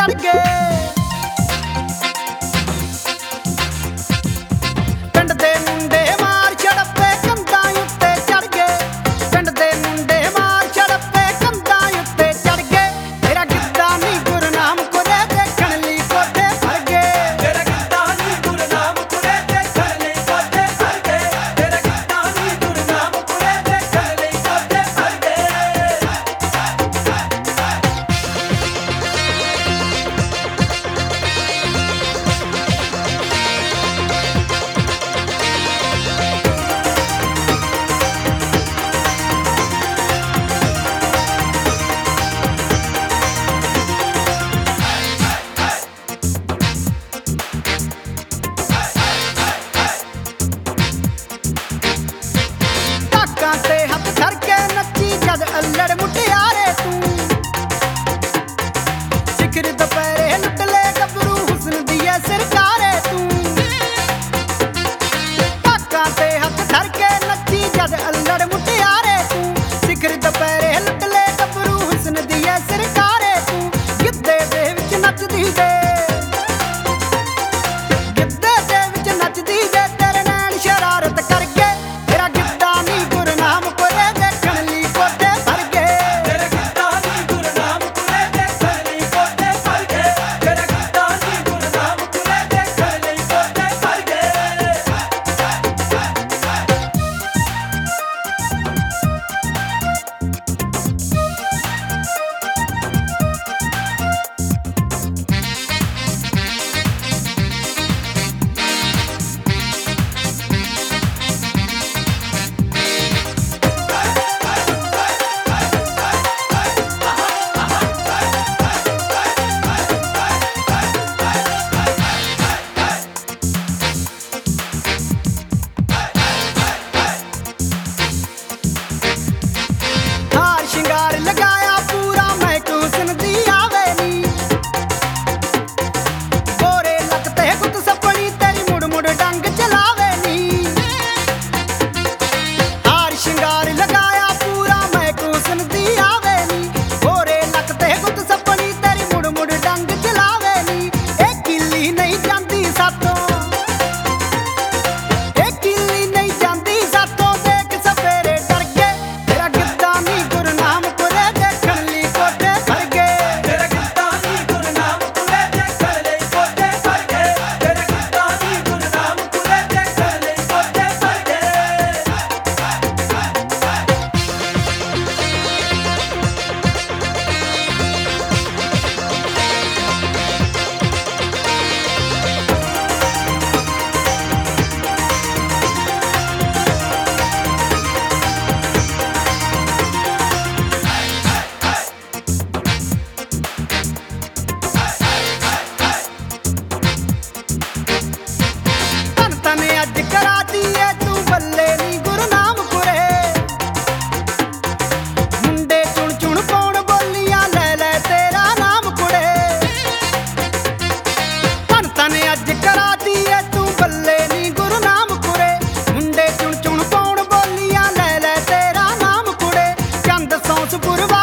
चढ़ गए। पिंड दे मुंडे मार झड़पे कंधां उत्ते चढ़ गए। पिंड दे मुंडे मार झड़पे कंधां उत्ते चढ़ गए। तेरा गिद्धा नी गुरनाम कुरे देखण लई कोठे भर गए। तेरा गिद्धा नी गुरनाम कुरे देखण लई कोठे भर गए। तेरा गिद्धा नी गुरनाम कुरे देखण लई कोठे भर गए। ਧਾਕਾਂ ਤੇ ਹੱਥ ਧਰ ਕੇ ਨੱਚੀ ਜਦ ਅੱਲੜ ਮੁਟਿਆਰੇ ਤੂੰ। ਸਿਖਰ ਦੁਪਹਿਰੇ ਲੁੱਟ ਲੈ ਗੱਭਰੂ ਹੁਸਨ ਦੀ ਐ ਸਰਕਾਰੇ ਤੂੰ। ਧਾਕਾਂ ਤੇ ਹੱਥ ਧਰ ਕੇ ਨੱਚੀ ਜਦ ਅੱਲੜ ਮੁਟਿਆਰੇ ਤੂੰ। ਸਿਖਰ ਦੁਪਹਿਰੇ ਲੁੱਟ ਲੈ ਗੱਭਰੂ ਹੁਸਨ ਦੀ ਐ ਸਰਕਾਰੇ ਤੂੰ। ਗਿੱਧੇ ਦੇ ਵਿੱਚ ਨੱਚਦੀ ਜੇ, ਗਿੱਧੇ ਦੇ ਵਿੱਚ ਨੱਚਦੀ ਜੇ ਤੇਰੇ ਨੈਣ ਸ਼ਰਾਰਤ ਕਰ ਗਏ। ਤੇਰਾ ਗਿੱਧਾ ਨੀ ਗੁਰਨਾਮ ਕੁਰੇ ਦੇਖਣ ਲਈ ਕੋਠੇ ਭਰ ਗਏ। तेरा गिद्धा नी गुरनाम कुरे देखण लई कोठे भर गए। तेरा गिद्धा नी गुरनाम कुरे देखण लई कोठे भर गए। ਹਾਰ ਸ਼ਿੰਗਾਰ ਲਗਾਇਆ ਪੂਰਾ ਮਹਿਕ ਹੁਸਨ ਦੀ ਆਵੇ ਨੀ। ਗੋਰੇ ਲੱਕ ਤੇ ਗੁੱਤ ਸੱਪਣੀ ਤੇਰੀ ਮੁੜ ਮੁੜ ਡੰਗ ਚਲਾਵੇ ਨੀ। ਹਾਰ ਸ਼ਿੰਗਾਰ ਲਗਾਇਆ ਪੂਰਾ ਮਹਿਕ ਹੁਸਨ ਦੀ ਆਵੇ ਨੀ। ਗੋਰੇ ਲੱਕ ਤੇ ਗੁੱਤ ਸੱਪਣੀ ਤੇਰੀ ਮੁੜ ਮੁੜ ਡੰਗ ਚਲਾਵੇ ਨੀ। ਇਹ ਕਿੱਲੀ ਨਹੀਂ ਜਾਂਦੀ ਸਾਥੋਂ, ਇਹ ਕਿੱਲੀ ਨਹੀਂ ਜਾਂਦੀ ਸਾਥੋਂ ਦੇਖ ਸਵੇਰੇ ਡਰ ਗਏ। ਤੇਰਾ ਗਿੱਧਾ ਨੀ ਗੁਰਨਾਮ ਕੁਰੇ ਦੇਖਣ ਲਈ ਕੋਠੇ ਭਰ ਗਏ। तेरा गिद्धा नी गुरनाम कुरे देखण लई कोठे भर गए। तेरा गिद्धा नी गुरनाम कुरे देखण लई कोठे भर गए। ਧੰਨ ਧੰਨ ਅੱਜ ਕਰਾਤੀ ਏ ਤੂੰ ਬੱਲੇ ਨੀ ਗੁਰਨਾਮ ਕੁਰੇ। ਮੁੰਡੇ ਚੁਣ ਚੁਣ ਪਾਉਣ ਬੋਲੀਆਂ ਲੈ ਲੈ ਤੇਰਾ ਨਾਮ ਕੁੜੇ। ਧੰਨ ਧੰਨ ਅੱਜ ਕਰਾਤੀ ਏ ਤੂੰ ਬੱਲੇ ਨੀ ਗੁਰਨਾਮ ਕੁਰੇ। ਮੁੰਡੇ ਚੁਣ ਚੁਣ ਪਾਉਣ ਬੋਲੀਆਂ ਲੈ ਲੈ ਤੇਰਾ ਨਾਮ ਕੁੜੇ। ਚੰਦ ਸੌਂਸਪੁਰ